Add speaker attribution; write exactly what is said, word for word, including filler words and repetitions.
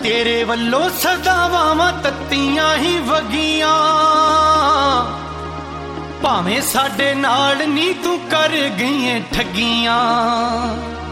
Speaker 1: तेरे वल्लों सदावां तत्तियां ही वगियां भावें साडे नाल नी तू कर गई ठगियां।